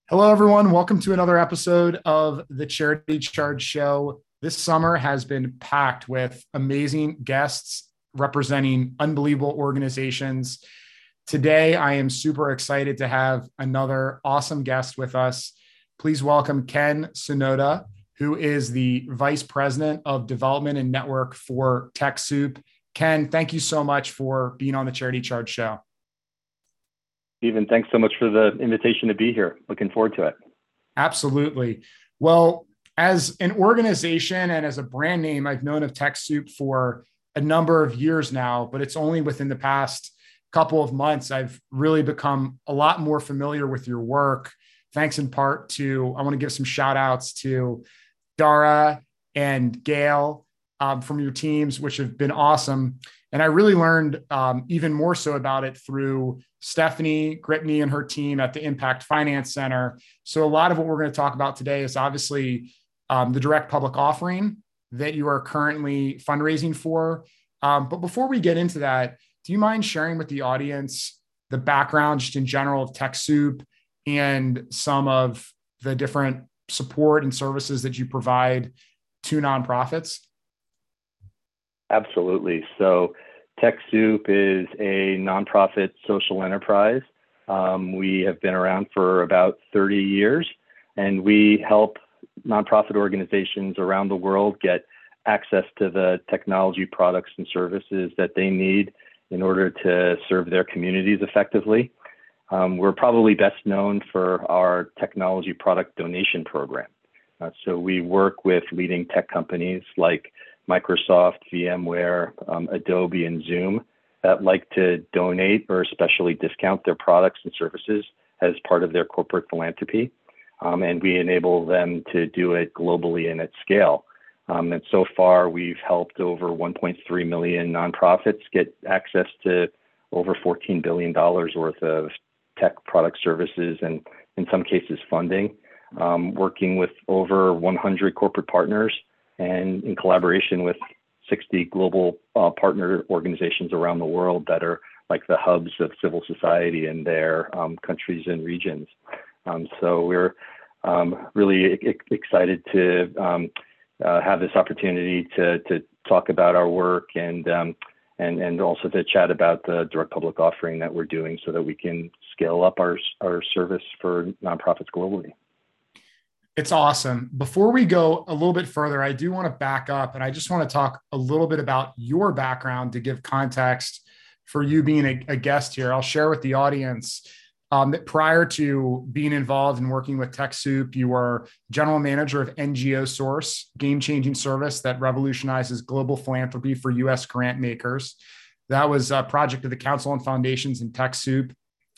Hello, everyone. Welcome to another episode of the Charity Charge Show. This summer has been packed with amazing guests representing unbelievable organizations. Today, I am super excited to have another awesome guest with us. Please welcome Ken Sonoda, who is the Vice President of Development and Network for TechSoup. Ken, thank you so much for being on the Charity Charge Show. Stephen, thanks so much for the invitation to be here. Looking forward to it. Absolutely. Well, as an organization and as a brand name, I've known of TechSoup for a number of years now, but it's only within the past couple of months I've really become a lot more familiar with your work. Thanks in part to, I want to give some shout outs to Dara and Gail from your teams, which have been awesome. And I really learned even more so about it through Stephanie Gripney and her team at the Impact Finance Center. So a lot of what we're going to talk about today is obviously the direct public offering that you are currently fundraising for. But before we get into that, do you mind sharing with the audience the background just in general of TechSoup and some of the different support and services that you provide to nonprofits? Absolutely. So TechSoup is a nonprofit social enterprise. We have been around for about 30 years, and we help nonprofit organizations around the world get access to the technology products and services that they need in order to serve their communities effectively. We're probably best known for our technology product donation program. So we work with leading tech companies like Microsoft, VMware, Adobe, and Zoom that like to donate or especially discount their products and services as part of their corporate philanthropy. And we enable them to do it globally and at scale. And so far, we've helped over 1.3 million nonprofits get access to over $14 billion worth of tech product services and in some cases funding, working with over 100 corporate partners and in collaboration with 60 global partner organizations around the world that are like the hubs of civil society in their countries and regions. So we're really excited to have this opportunity to talk about our work and also to chat about the direct public offering that we're doing so that we can scale up our service for nonprofits globally. It's awesome. Before we go a little bit further, I do want to back up and I just want to talk a little bit about your background to give context for you being a guest here. I'll share with the audience that prior to being involved in working with TechSoup, you were general manager of NGO Source, game-changing service that revolutionizes global philanthropy for U.S. grant makers. That was a project of the Council on Foundations and TechSoup.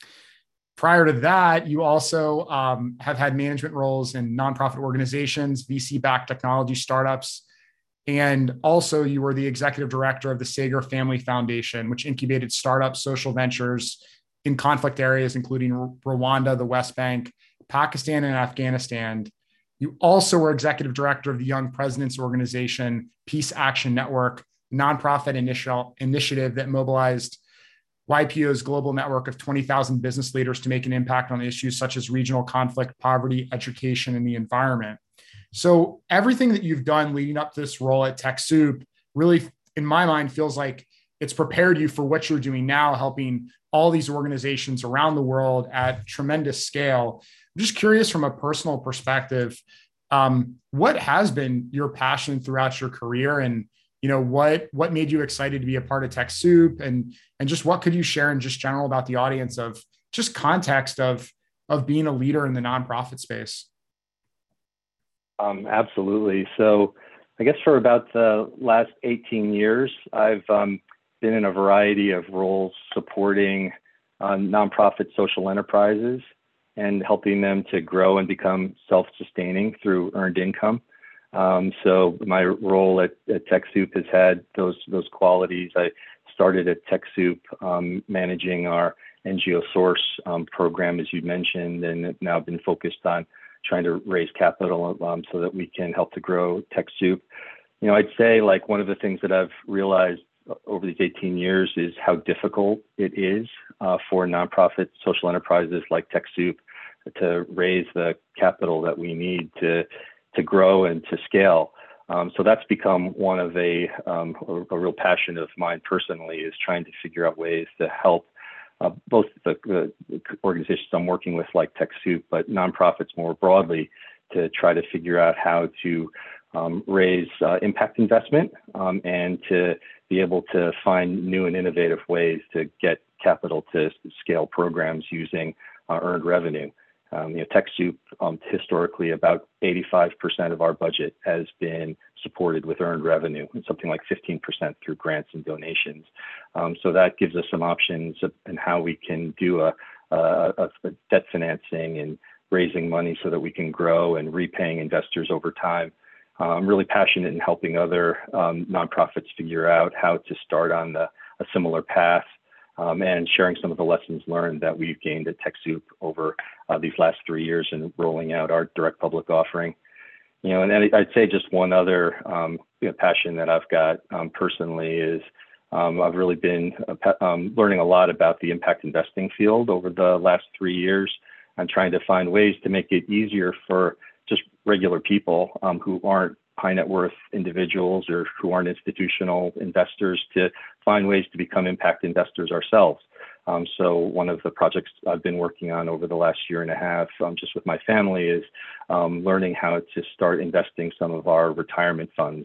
Prior to that, you also have had management roles in nonprofit organizations, VC-backed technology startups, and also you were the executive director of the Sager Family Foundation, which incubated startup social ventures in conflict areas, including Rwanda, the West Bank, Pakistan, and Afghanistan. You also were executive director of the Young Presidents Organization, Peace Action Network, nonprofit initiative that mobilized YPO's global network of 20,000 business leaders to make an impact on issues such as regional conflict, poverty, education, and the environment. So everything that you've done leading up to this role at TechSoup really, in my mind, feels like it's prepared you for what you're doing now, helping all these organizations around the world at tremendous scale. I'm just curious from a personal perspective, what has been your passion throughout your career, and what made you excited to be a part of TechSoup, and just what could you share in just general about the audience of just context of being a leader in the nonprofit space? Absolutely. So I guess for about the last 18 years, I've been in a variety of roles supporting nonprofit social enterprises and helping them to grow and become self-sustaining through earned income. So my role at TechSoup has had those qualities. I started at TechSoup managing our NGO Source program, as you mentioned, and have now been focused on trying to raise capital so that we can help to grow TechSoup. I'd say like one of the things that I've realized over these 18 years is how difficult it is for nonprofit social enterprises like TechSoup to raise the capital that we need to grow and to scale. So that's become one of a real passion of mine personally, is trying to figure out ways to help both the organizations I'm working with, like TechSoup, but nonprofits more broadly, to try to figure out how to raise impact investment and to be able to find new and innovative ways to get capital to scale programs using earned revenue. TechSoup, historically, about 85% of our budget has been supported with earned revenue, and something like 15% through grants and donations. So that gives us some options in how we can do a debt financing and raising money so that we can grow and repaying investors over time. I'm really passionate in helping other nonprofits figure out how to start on a similar path, and sharing some of the lessons learned that we've gained at TechSoup over these last 3 years in rolling out our direct public offering. And I'd say just one other passion that I've got personally is I've really been learning a lot about the impact investing field over the last 3 years. I'm trying to find ways to make it easier for just regular people who aren't high net worth individuals or who aren't institutional investors to find ways to become impact investors ourselves. So one of the projects I've been working on over the last year and a half, just with my family, is learning how to start investing some of our retirement funds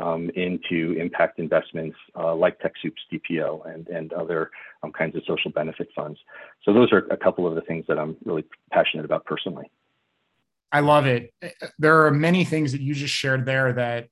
into impact investments like TechSoup's DPO and other kinds of social benefit funds. So those are a couple of the things that I'm really passionate about personally. I love it. There are many things that you just shared there that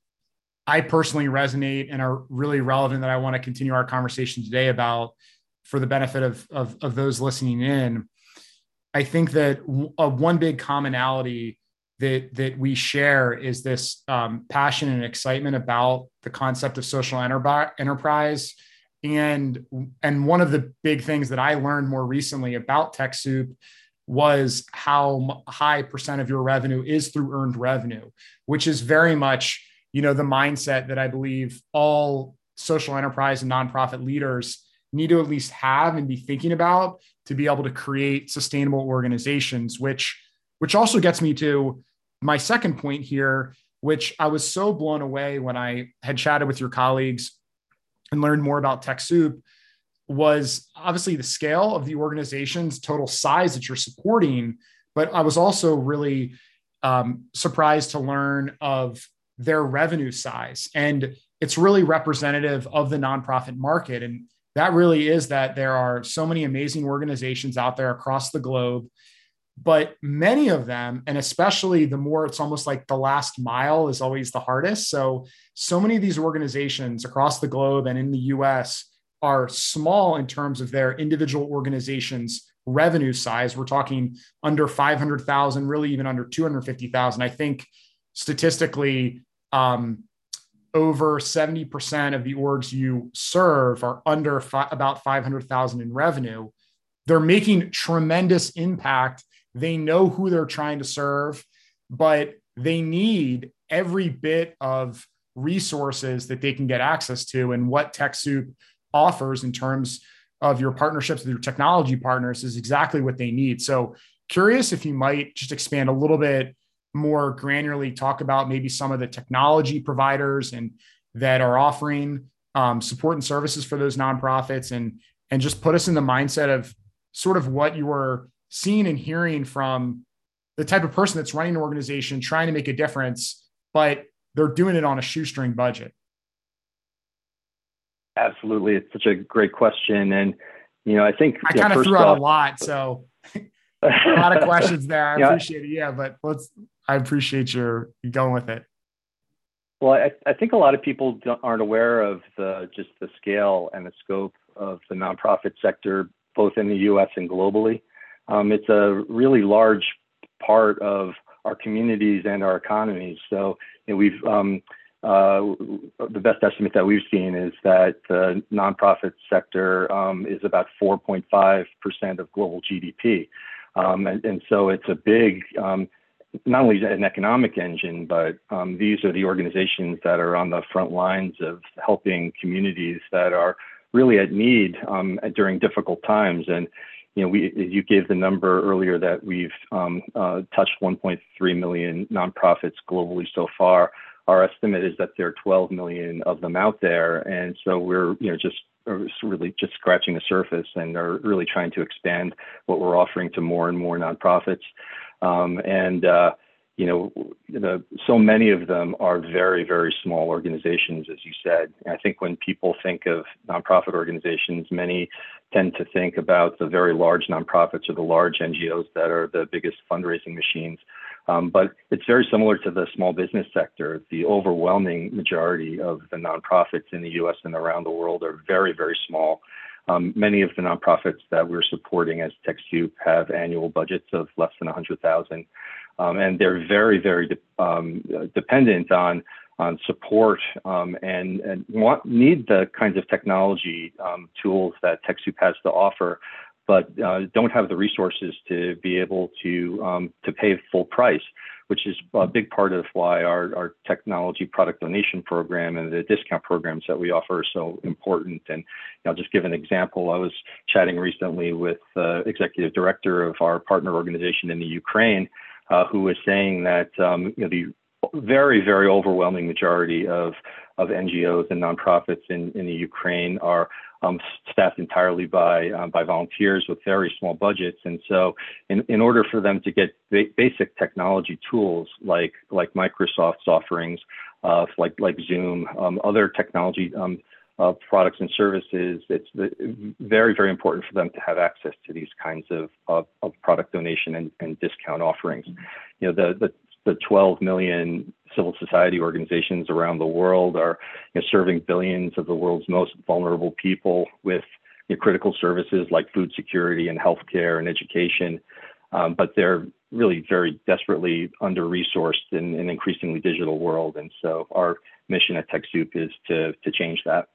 I personally resonate and are really relevant, that I want to continue our conversation today about for the benefit of those listening in. I think that one big commonality that we share is this passion and excitement about the concept of social enterprise. And one of the big things that I learned more recently about TechSoup was how high percent of your revenue is through earned revenue, which is very much, the mindset that I believe all social enterprise and nonprofit leaders need to at least have and be thinking about to be able to create sustainable organizations, which also gets me to my second point here, which I was so blown away when I had chatted with your colleagues and learned more about TechSoup, was obviously the scale of the organization's total size that you're supporting. But I was also really surprised to learn of their revenue size. And it's really representative of the nonprofit market. And that really is that there are so many amazing organizations out there across the globe, but many of them, and especially the more, it's almost like the last mile is always the hardest. So many of these organizations across the globe and in the US are small in terms of their individual organizations' revenue size. We're talking under 500,000, really even under 250,000. I think statistically, over 70% of the orgs you serve are under about 500,000 in revenue. They're making tremendous impact. They know who they're trying to serve, but they need every bit of resources that they can get access to. And what TechSoup offers in terms of your partnerships with your technology partners is exactly what they need. So curious if you might just expand a little bit more granularly, talk about maybe some of the technology providers and that are offering support and services for those nonprofits, and just put us in the mindset of sort of what you were seeing and hearing from the type of person that's running an organization, trying to make a difference, but they're doing it on a shoestring budget. Absolutely. It's such a great question. And, I think I kind of threw out a lot. So a lot of questions there. I appreciate it. Yeah, but I appreciate you going with it. Well, I think a lot of people aren't aware of just the scale and the scope of the nonprofit sector, both in the U.S. and globally. It's a really large part of our communities and our economies. So we've the best estimate that we've seen is that the nonprofit sector is about 4.5% of global GDP. And so it's a big, not only an economic engine, but these are the organizations that are on the front lines of helping communities that are really at need during difficult times. And, you gave the number earlier that we've touched 1.3 million nonprofits globally so far. Our estimate is that there are 12 million of them out there, and so we're just really just scratching the surface, and are really trying to expand what we're offering to more and more nonprofits. So many of them are very, very small organizations, as you said. And I think when people think of nonprofit organizations, many tend to think about the very large nonprofits or the large NGOs that are the biggest fundraising machines. But it's very similar to the small business sector. The overwhelming majority of the nonprofits in the US and around the world are very, very small. Many of the nonprofits that we're supporting as TechSoup have annual budgets of less than 100,000. And they're very, very dependent on support and need the kinds of technology tools that TechSoup has to offer, but don't have the resources to be able to pay full price, which is a big part of why our technology product donation program and the discount programs that we offer are so important. And I'll just give an example. I was chatting recently with the executive director of our partner organization in the Ukraine, who was saying that the very, very overwhelming majority of NGOs and nonprofits in the Ukraine are staffed entirely by volunteers with very small budgets. And so in order for them to get basic technology tools like Microsoft's offerings, like Zoom, other technology products and services, it's very, very important for them to have access to these kinds of product donation and discount offerings. The 12 million civil society organizations around the world are serving billions of the world's most vulnerable people with critical services like food security and healthcare and education. But they're really very desperately under-resourced in an increasingly digital world. And so our mission at TechSoup is to change that.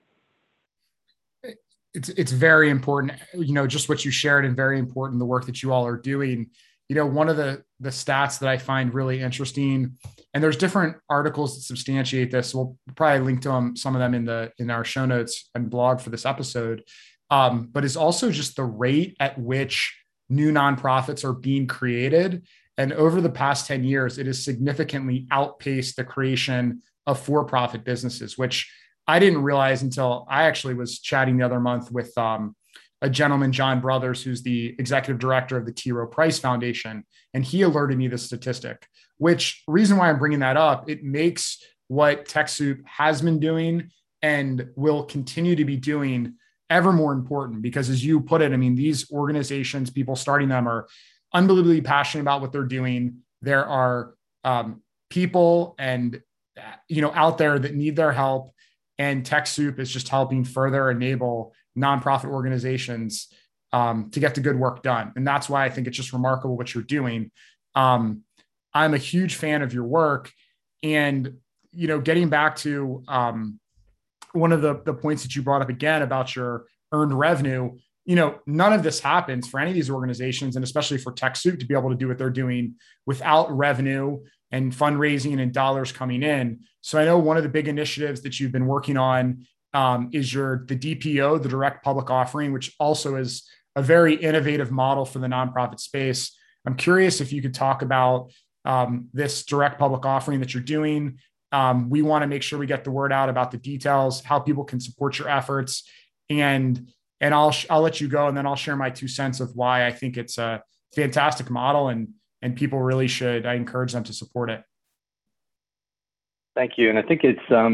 It's very important, just what you shared, and very important, the work that you all are doing. One of the stats that I find really interesting, and there's different articles that substantiate this. We'll probably link to them, some of them in our show notes and blog for this episode. But it's also just the rate at which new nonprofits are being created. And over the past 10 years, it has significantly outpaced the creation of for-profit businesses, which I didn't realize until I actually was chatting the other month with a gentleman, John Brothers, who's the executive director of the T. Rowe Price Foundation. And he alerted me this statistic, which reason why I'm bringing that up, it makes what TechSoup has been doing and will continue to be doing ever more important, because as you put it, I mean, these organizations, people starting them are unbelievably passionate about what they're doing. There are people and, out there that need their help. And TechSoup is just helping further enable nonprofit organizations to get the good work done. And that's why I think it's just remarkable what you're doing. I'm a huge fan of your work. And, getting back to one of the points that you brought up again about your earned revenue, none of this happens for any of these organizations, and especially for TechSoup to be able to do what they're doing without revenue and fundraising and dollars coming in. So I know one of the big initiatives that you've been working on is the DPO, the direct public offering, which also is a very innovative model for the nonprofit space. I'm curious if you could talk about this direct public offering that you're doing. We want to make sure we get the word out about the details, how people can support your efforts, and I'll let you go, and then I'll share my 2 cents of why I think it's a fantastic model, and people really should. I encourage them to support it. Thank you, and I think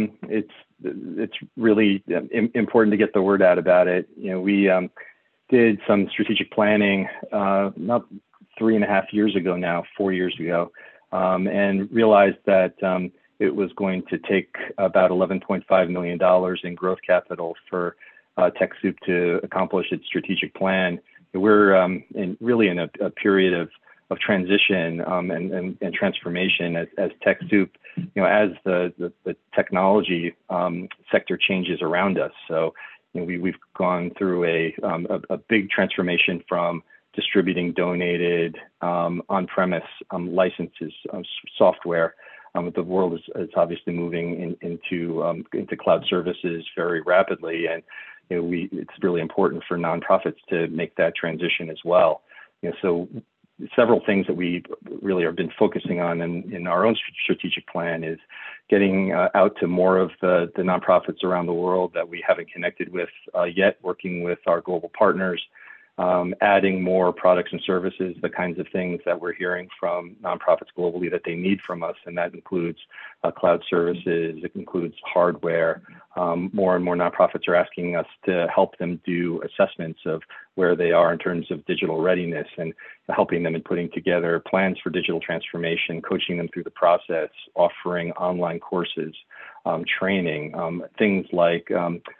it's really important to get the word out about it. We did some strategic planning not 3.5 years ago now, 4 years ago, and realized that it was going to take about $11.5 million in growth capital for TechSoup to accomplish its strategic plan. We're really in a period of transition and transformation as TechSoup, as the technology sector changes around us. So we've gone through a big transformation from distributing donated on-premise licenses software. The world is obviously moving into cloud services very rapidly, and it's really important for nonprofits to make that transition as well. So several things that we really have been focusing on in our own strategic plan is getting out to more of the nonprofits around the world that we haven't connected with yet, working with our global partners, adding more products and services, the kinds of things that we're hearing from nonprofits globally that they need from us. And that includes cloud services, it includes hardware. More and more nonprofits are asking us to help them do assessments of where they are in terms of digital readiness and helping them in putting together plans for digital transformation, coaching them through the process, offering online courses, training, things like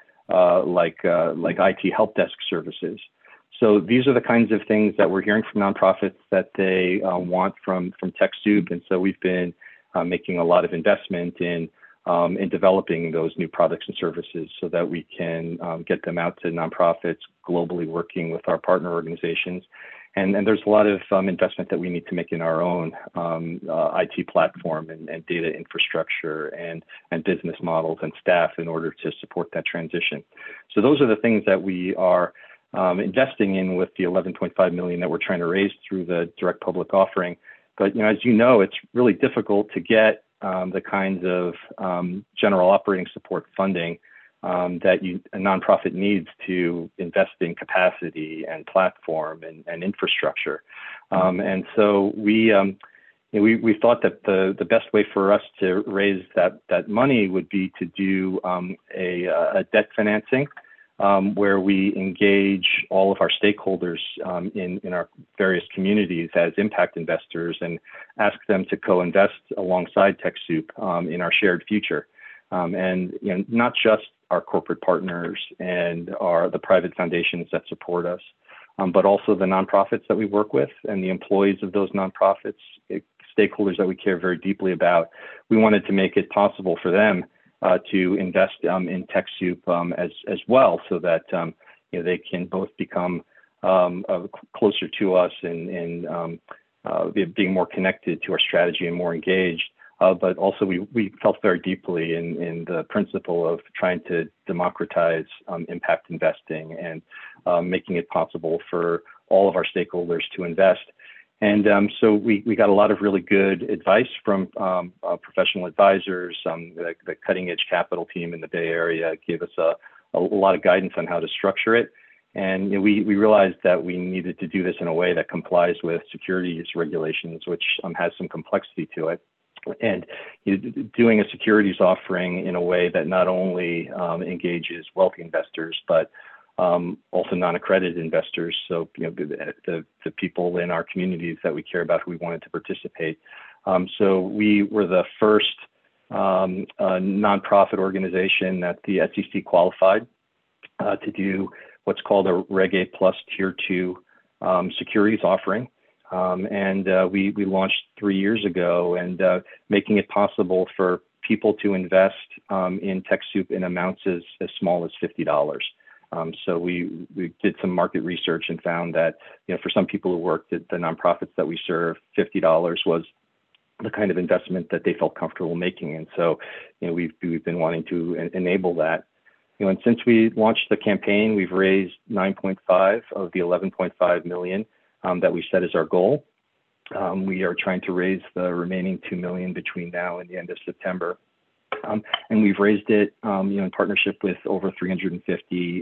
IT help desk services. So these are the kinds of things that we're hearing from nonprofits that they want from TechSoup. And so we've been making a lot of investment in developing those new products and services so that we can get them out to nonprofits globally, working with our partner organizations. And there's a lot of investment that we need to make in our own IT platform and data infrastructure and business models and staff in order to support that transition. So those are the things that we are investing in with the 11.5 million that we're trying to raise through the direct public offering. But as you know, it's really difficult to get the kinds of general operating support funding that a nonprofit needs to invest in capacity and platform and infrastructure. And so we thought that the best way for us to raise that money would be to do a debt financing, where we engage all of our stakeholders in our various communities as impact investors and ask them to co-invest alongside TechSoup in our shared future. And not just our corporate partners and the private foundations that support us, but also the nonprofits that we work with and the employees of those nonprofits, stakeholders that we care very deeply about. We wanted to make it possible for them to invest in TechSoup as well, so that they can both become closer to us and being more connected to our strategy and more engaged. But also we felt very deeply in the principle of trying to democratize impact investing and making it possible for all of our stakeholders to invest. And so we got a lot of really good advice from professional advisors. The Cutting Edge Capital team in the Bay Area gave us a lot of guidance on how to structure it. And we realized that we needed to do this in a way that complies with securities regulations, which has some complexity to it. And doing a securities offering in a way that not only engages wealthy investors, but also non-accredited investors. So, the people in our communities that we care about who we wanted to participate. So we were the first nonprofit organization that the SEC qualified to do what's called a Reg A Plus Tier 2 securities offering. And we launched 3 years ago, and making it possible for people to invest in TechSoup in amounts as small as $50. So we did some market research and found that, for some people who worked at the nonprofits that we serve, $50 was the kind of investment that they felt comfortable making. And so, we've been wanting to enable that. And since we launched the campaign, we've raised 9.5 of the 11.5 million that we set as our goal. We are trying to raise the remaining 2 million between now and the end of September. And we've raised it, in partnership with over 350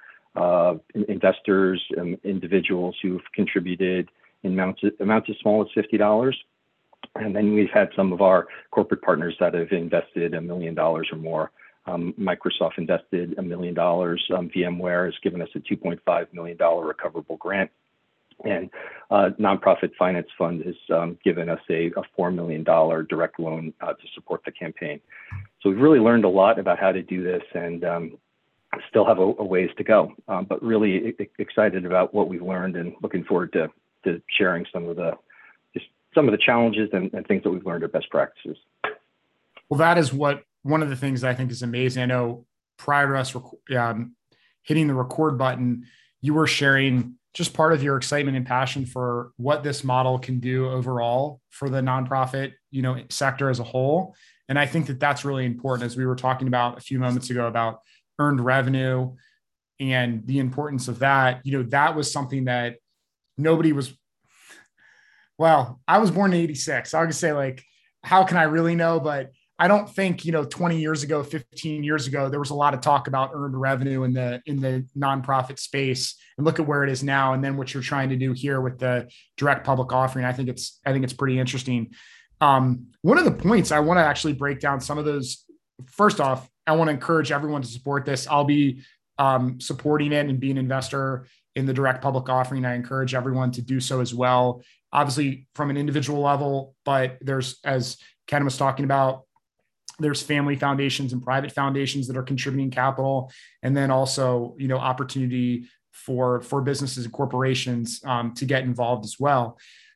investors and individuals who've contributed in amounts as small as $50. And then we've had some of our corporate partners that have invested $1 million or more. Microsoft invested $1 million. VMware has given us a $2.5 million recoverable grant. And Nonprofit Finance Fund has given us a $4 million direct loan to support the campaign. So we've really learned a lot about how to do this, and still have a ways to go. But really excited about what we've learned, and looking forward to sharing some of the challenges and things that we've learned are best practices. Well, that is one of the things I think is amazing. I know prior to us hitting the record button, you were sharing just part of your excitement and passion for what this model can do overall for the nonprofit, sector as a whole. And I think that that's really important, as we were talking about a few moments ago about earned revenue and the importance of that, that was something that nobody was, well, I was born in 86. I was gonna say, like, how can I really know? But I don't think, 20 years ago, 15 years ago, there was a lot of talk about earned revenue in the nonprofit space, and look at where it is now. And then what you're trying to do here with the direct public offering, I think it's pretty interesting. One of the points I want to actually break down some of those. First off, I want to encourage everyone to support this. I'll be supporting it and being an investor in the direct public offering. I encourage everyone to do so as well. Obviously, from an individual level, but there's, as Ken was talking about, there's family foundations and private foundations that are contributing capital, and then also, opportunity for businesses and corporations to get involved as well.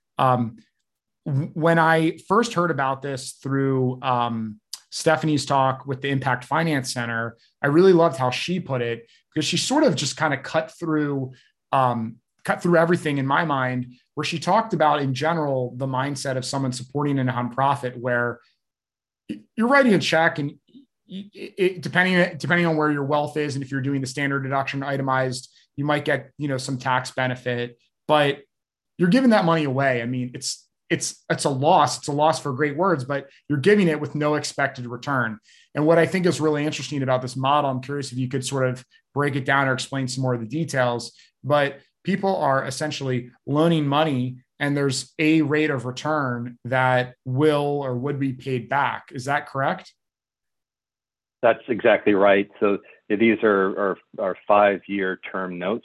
When I first heard about this through Stephanie's talk with the Impact Finance Center, I really loved how she put it, because she sort of just kind of cut through everything in my mind, where she talked about, in general, the mindset of someone supporting a nonprofit, where you're writing a check, and depending on where your wealth is, and if you're doing the standard deduction itemized, you might get, some tax benefit, but you're giving that money away. I mean, it's a loss. It's a loss for great words, but you're giving it with no expected return. And what I think is really interesting about this model, I'm curious if you could sort of break it down or explain some more of the details, but people are essentially loaning money, and there's a rate of return that will or would be paid back. Is that correct? That's exactly right. So these are 5-year term notes.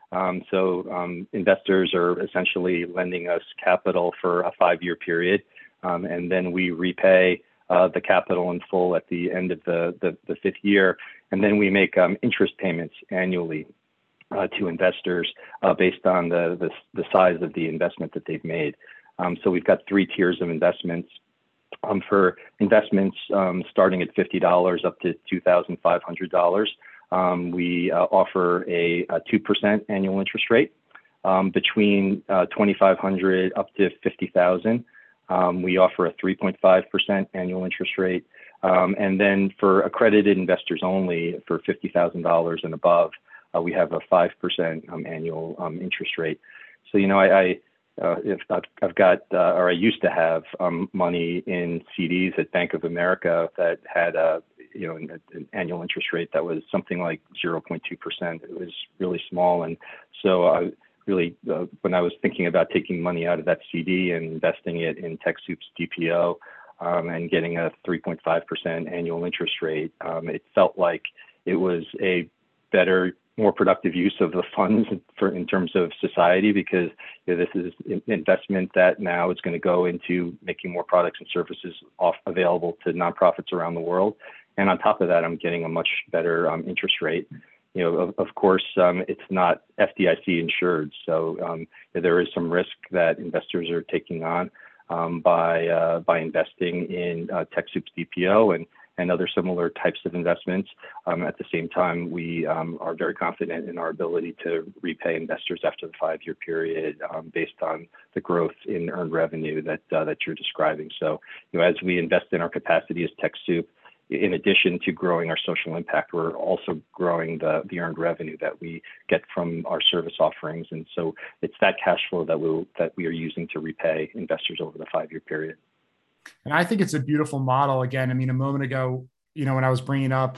Investors are essentially lending us capital for a 5-year period, and then we repay the capital in full at the end of the 5th year, and then we make interest payments annually to investors based on the size of the investment that they've made. So we've got 3 tiers of investments. For investments starting at $50 up to $2,500, we offer a 2% annual interest rate. Between $2,500 up to $50,000, we offer a 3.5% annual interest rate. And then for accredited investors only, for $50,000 and above, we have a 5% annual interest rate. So, if I've got, or I used to have money in CDs at Bank of America that had an annual interest rate that was something like 0.2%. It was really small. And so I really, when I was thinking about taking money out of that CD and investing it in TechSoup's DPO and getting a 3.5% annual interest rate, it felt like it was a better, more productive use of the funds in terms of society, because this is an investment that now is going to go into making more products and services available to nonprofits around the world. And on top of that, I'm getting a much better interest rate. Of course, it's not FDIC insured, so there is some risk that investors are taking on by investing in TechSoup's DPO and other similar types of investments. At the same time, we are very confident in our ability to repay investors after the 5-year period based on the growth in earned revenue that you're describing. So, as we invest in our capacity as TechSoup, in addition to growing our social impact, we're also growing the earned revenue that we get from our service offerings. And so it's that cash flow that we are using to repay investors over the 5-year period. And I think it's a beautiful model. Again, I mean, a moment ago, when I was bringing up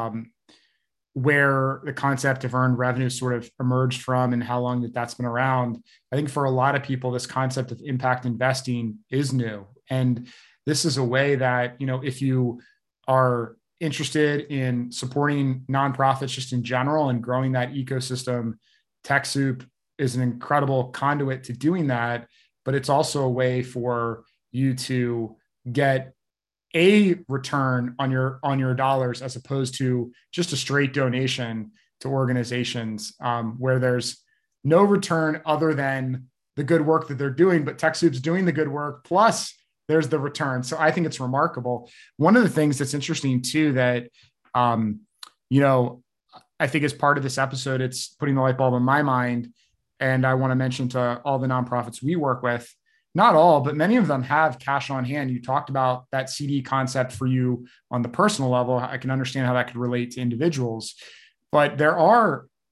where the concept of earned revenue sort of emerged from and how long that's been around, I think for a lot of people, this concept of impact investing is new. And this is a way that, if you are interested in supporting nonprofits just in general and growing that ecosystem, TechSoup is an incredible conduit to doing that. But it's also a way for you to get a return on your dollars, as opposed to just a straight donation to organizations where there's no return other than the good work that they're doing, but TechSoup's doing the good work, plus there's the return. So I think it's remarkable. One of the things that's interesting too, that, I think as part of this episode, it's putting the light bulb in my mind. And I want to mention to all the nonprofits we work with, not all, but many of them have cash on hand. You talked about that CD concept for you on the personal level. I can understand how that could relate to individuals, but there are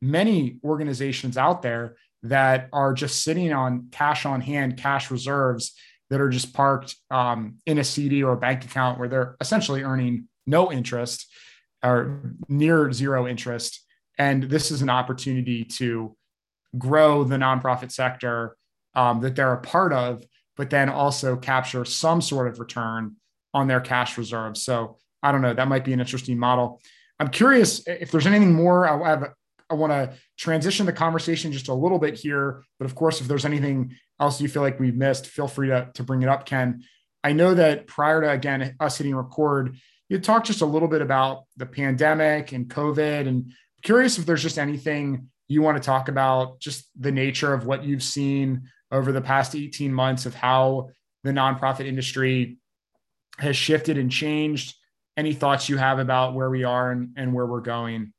many organizations out there that are just sitting on cash on hand, cash reserves that are just parked in a CD or a bank account where they're essentially earning no interest or near zero interest. And this is an opportunity to grow the nonprofit sector that they're a part of, but then also capture some sort of return on their cash reserves. So I don't know, that might be an interesting model. I'm curious if there's anything more. I want to transition the conversation just a little bit here, but of course, if there's anything else you feel like we've missed, feel free to bring it up, Ken. I know that prior to, again, us hitting record, you talked just a little bit about the pandemic and COVID, and curious if there's just anything you want to talk about, just the nature of what you've seen over the past 18 months of how the nonprofit industry has shifted and changed. Any thoughts you have about where we are and where we're going?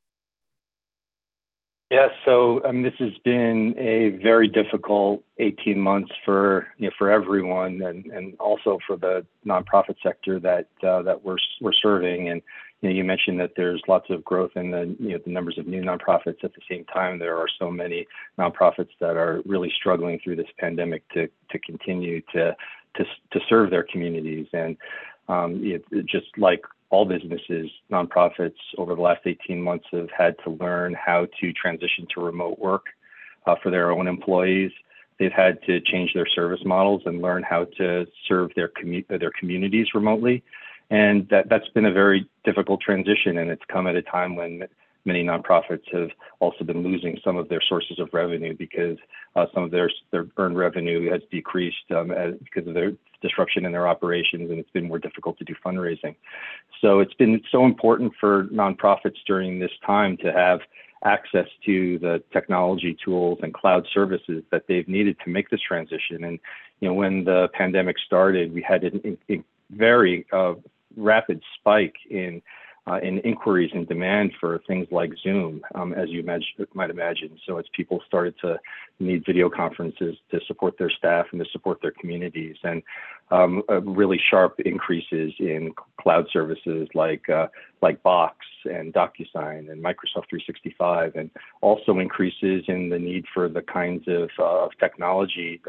Yeah, so this has been a very difficult 18 months for everyone, and also for the nonprofit sector that we're serving. And you mentioned that there's lots of growth in the numbers of new nonprofits. At the same time, there are so many nonprofits that are really struggling through this pandemic to continue to serve their communities. And just like all businesses, nonprofits over the last 18 months have had to learn how to transition to remote work for their own employees. They've had to change their service models and learn how to serve their communities remotely. And that's been a very difficult transition, and it's come at a time when many nonprofits have also been losing some of their sources of revenue because some of their earned revenue has decreased because of their disruption in their operations, and it's been more difficult to do fundraising. So it's been so important for nonprofits during this time to have access to the technology tools and cloud services that they've needed to make this transition. And when the pandemic started, we had a very rapid spike in inquiries and demand for things like Zoom, as you might imagine. So as people started to need video conferences to support their staff and to support their communities, and really sharp increases in cloud services like Box and DocuSign and Microsoft 365, and also increases in the need for the kinds of technology,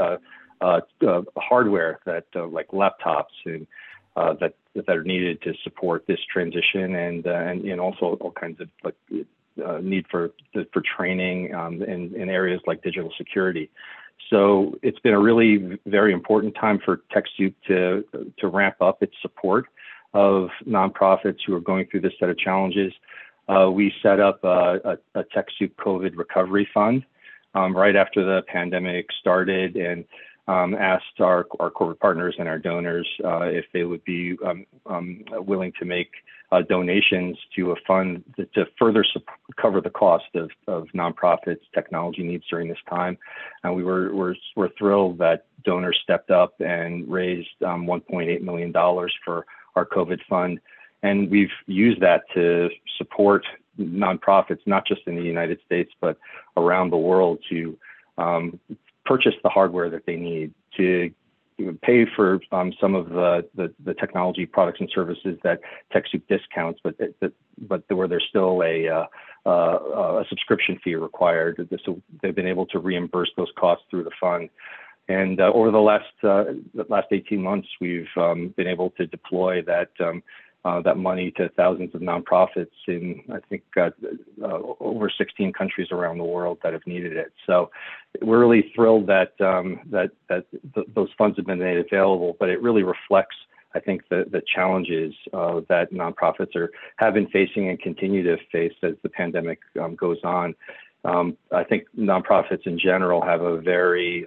hardware that like laptops and that are needed to support this transition, and also all kinds of need for training in areas like digital security. So it's been a really very important time for TechSoup to ramp up its support of nonprofits who are going through this set of challenges. We set up a TechSoup COVID recovery fund right after the pandemic started, and asked our corporate partners and our donors if they would be willing to make donations to a fund to further cover the cost of nonprofits' technology needs during this time. And we're thrilled that donors stepped up and raised $1.8 million for our COVID fund. And we've used that to support nonprofits, not just in the United States, but around the world, to purchase the hardware that they need, to pay for some of the technology products and services that TechSoup discounts, but where there's still a subscription fee required. So they've been able to reimburse those costs through the fund. And over the last 18 months, we've been able to deploy that money to thousands of nonprofits in, I think, over 16 countries around the world that have needed it. So we're really thrilled that those funds have been made available, but it really reflects, I think, the challenges that nonprofits have been facing and continue to face as the pandemic goes on. I think nonprofits in general have a very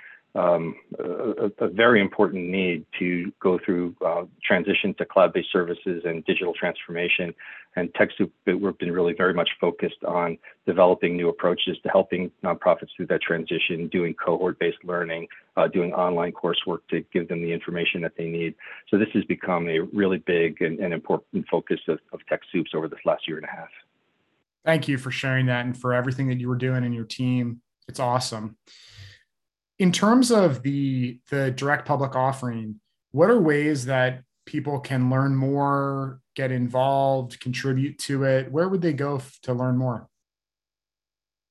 important need to go through transition to cloud-based services and digital transformation. And TechSoup, we've been really very much focused on developing new approaches to helping nonprofits through that transition, doing cohort-based learning, doing online coursework to give them the information that they need. So this has become a really big and important focus of TechSoup's over this last year and a half. Thank you for sharing that and for everything that you were doing in your team. It's awesome. In terms of the direct public offering, what are ways that people can learn more, get involved, contribute to it? Where would they go to learn more?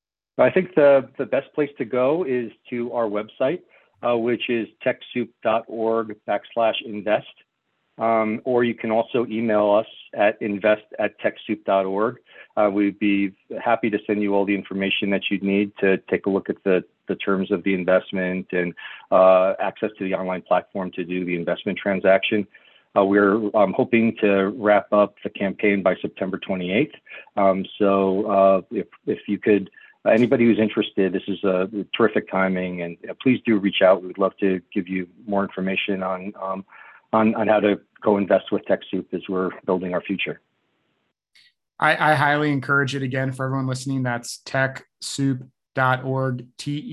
I think the best place to go is to our website, which is TechSoup.org/invest. Or you can also email us at invest@TechSoup.org. We'd be happy to send you all the information that you'd need to take a look at the terms of the investment and access to the online platform to do the investment transaction. We're hoping to wrap up the campaign by September 28th. So if you could, anybody who's interested, this is a terrific timing, and please do reach out. We'd love to give you more information on how to go invest with TechSoup as we're building our future. I highly encourage it. Again, for everyone listening, that's TechSoup.org,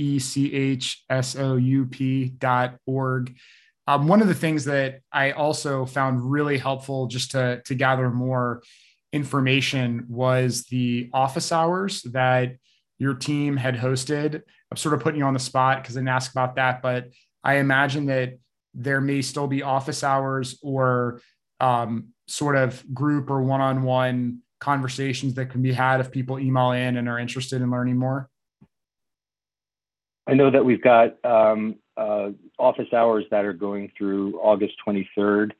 TechSoup.org. One of the things that I also found really helpful just to gather more information was the office hours that your team had hosted. I'm sort of putting you on the spot because I didn't ask about that, but I imagine that there may still be office hours or sort of group or one-on-one conversations that can be had if people email in and are interested in learning more. I know that we've got office hours that are going through August 23rd.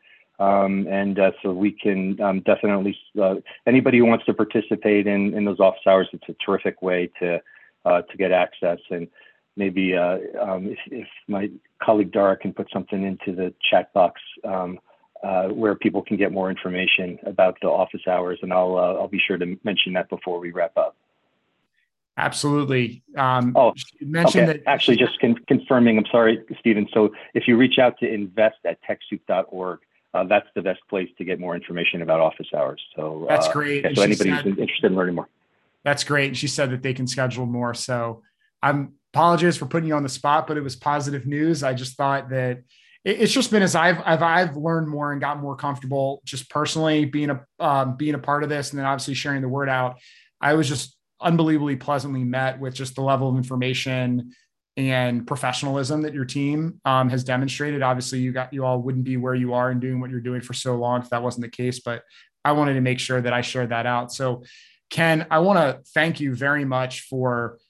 So we can definitely, anybody who wants to participate in those office hours, it's a terrific way to get access. And maybe if my colleague Dara can put something into the chat box where people can get more information about the office hours, and I'll be sure to mention that before we wrap up. Absolutely. She mentioned that. Actually, just confirming, I'm sorry, Stephen. So if you reach out to invest@TechSoup.org, that's the best place to get more information about office hours. So that's great. Yeah, so anybody who's interested in learning more. That's great. And she said that they can schedule more. So I apologize for putting you on the spot, but it was positive news. I just thought that it's just been as I've learned more and got more comfortable just personally being a part of this, and then obviously sharing the word out. I was just unbelievably pleasantly met with just the level of information and professionalism that your team has demonstrated. Obviously, you all wouldn't be where you are and doing what you're doing for so long if that wasn't the case. But I wanted to make sure that I shared that out. So, Ken, I want to thank you very much for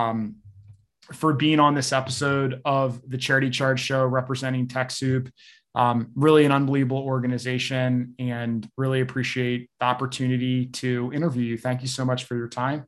being on this episode of the Charity Charge Show representing TechSoup. Really an unbelievable organization, and really appreciate the opportunity to interview you. Thank you so much for your time.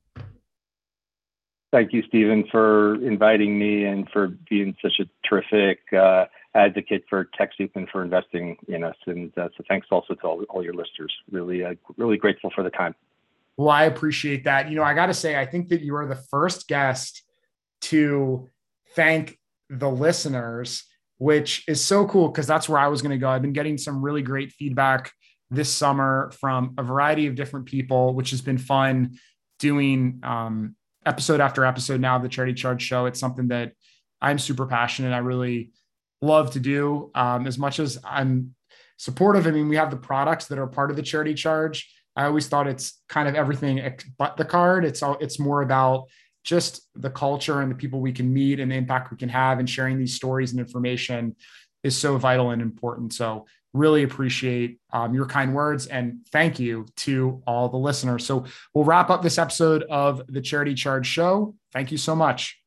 Thank you, Stephen, for inviting me and for being such a terrific advocate for TechSoup and for investing in us. And so thanks also to all your listeners. Really grateful for the time. Well, I appreciate that. I got to say, I think that you are the first guest to thank the listeners, which is so cool because that's where I was going to go. I've been getting some really great feedback this summer from a variety of different people, which has been fun doing episode after episode now of the Charity Charge Show. It's something that I'm super passionate. I really love to do. As much as I'm supportive, I mean, we have the products that are part of the Charity Charge. I always thought it's kind of everything but the card. It's more about just the culture and the people we can meet and the impact we can have, and sharing these stories and information is so vital and important. So really appreciate your kind words, and thank you to all the listeners. So we'll wrap up this episode of the Charity Charge Show. Thank you so much.